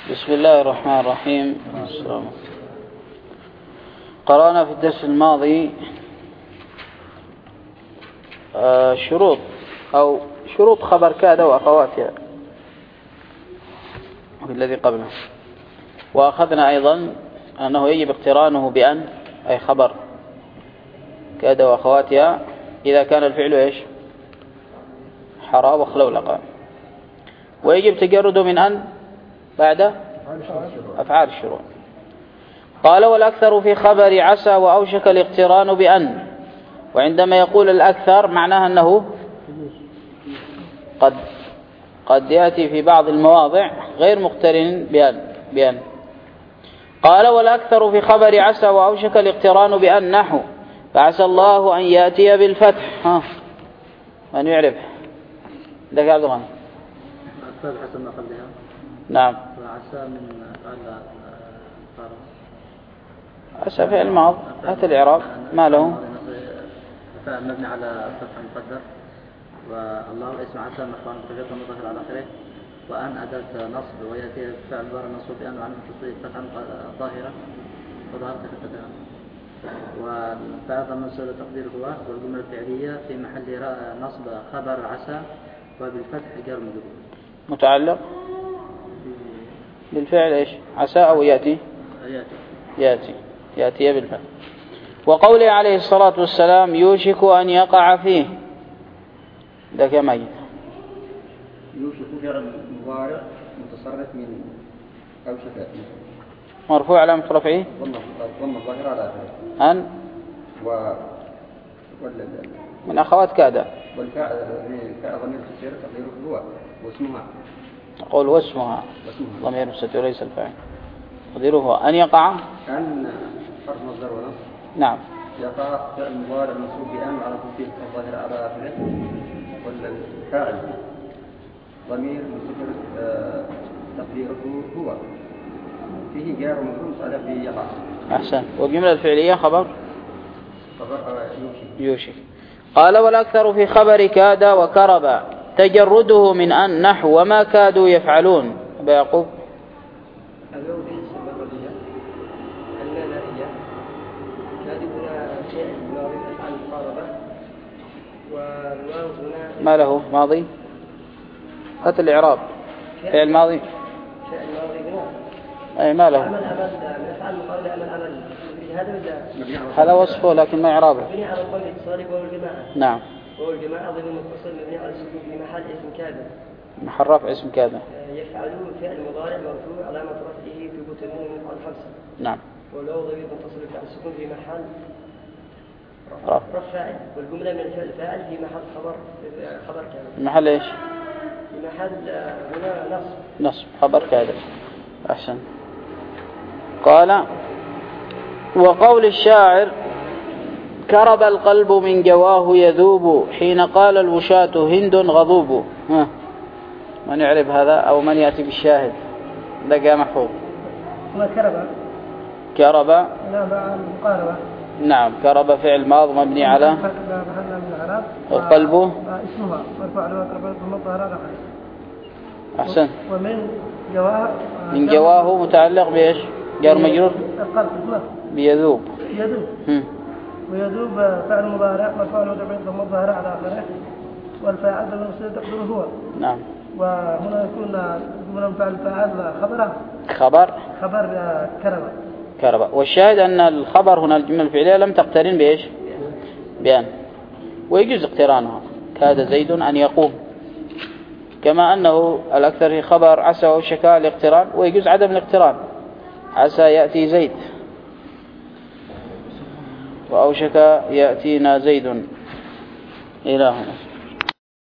بسم الله الرحمن الرحيم. قرأنا في الدرس الماضي شروط خبر كاد وأخواتها في الذي قبله، وأخذنا أيضا أنه يجب اقترانه بأن، أي خبر كاد وأخواتها إذا كان الفعل إيش؟ حرى وخلولقا، ويجب تجرده من أن بعد أفعال الشروع. قال: والأكثر في خبر عسى وأوشك الاقتران بأن. وعندما يقول الأكثر معناها أنه قد يأتي في بعض المواضع غير مقترن بأن. قال: والأكثر في خبر عسى وأوشك الاقتران بأن نحو فعسى الله أن يأتي بالفتح. من يعرف؟ لك عبد الغني. حسب ما قبلها. نعم. وعسى من فعل عسى فعل ماض. هات الإعراب ما له؟ فعل مبني على الفتح المقدر، والله اسم عسى مرفوع بتجرد مظهر على آخره، وأن أداة نصب ويأتي فعل ظاهر منصوب بأن وعن تصير فتحا ظاهرة وظهرت خفتها، والفعل منصوب تقدير هو، والجملة الفعلية في محل نصب خبر عسى وبالفتح جار مجرور. متعلق بالفعل إيش؟ عسى أو يأتي بالفعل. وقوله عليه الصلاة والسلام: يوشك أن يقع فيه، ده كما يجب. يوشك فعل مضارع متصرف من أوشك، مرفوع علامة رفعه ضم الظاهر على آخره أن من أخوات كاد، والفاعل ضمير مستتر تقديره هو واسمها. أقول واسمها ضمير مستتر وليس الفاعل، تقديره هو أن يقع. أن حرف مصدر ونصب. نعم. يقع فعل مضارع منصوب بأن على تنفيذ الظاهر على آخره، والفاعل ضمير مستتر تقديره هو، فيه جار ومجرور متعلق بيقع. أحسن. والجملة الفعلية خبر يوشك. قال: والأكثر في خبر كاد وكرب تجرده من أن نحو وما كادوا يفعلون. أبا يعقوب. ما له ماضي؟ هات الإعراب. فعل ماضي. أي ما له؟ هذا وصفه لكن ما إعرابه. نعم. والجماعة ضمن متصل مبني على السكون في محل اسم كاد. محل رفع اسم كاد. يفعلون فعل مضارع مرفوع علامة رفعه في بطنه من الخمسة. نعم. ولو ضمير متصل على السكون في محل رفع فاعل، والجملة من الفعل فاعل في محل خبر كاد. محل ايش؟ في محل هنا نصب خبر كاد. أحسن. قال: وقول الشاعر: كرب القلب من جواه يذوب حين قال الوشاة هند غضوب. من يعرف هذا أو من يأتي بالشاهد؟ لقى محفوظ. كرب. نعم. كرب فعل ماض مبني على القلب اسمها مرفوع على ظهرها. أحسن. ومن جواه متعلق بإيش؟ جار مجرور بيذوب. ويذوب فعل مضارع مرفوع ضم الظاهر على آخره، والفاعل ضمير مستتر تقديره هو. نعم. وهنا يكون من فعل الفاعل خبر كرب. والشاهد أن الخبر هنا الجملة الفعلية لم تقترن بإيش؟ بأن. ويجوز اقترانها. كاد زيد أن يقوم، كما أنه الأكثر في خبر عسى وأوشك الاقتران، ويجوز عدم الاقتران. عسى يأتي زيد وأوشك يأتينا زيد إلى هنا.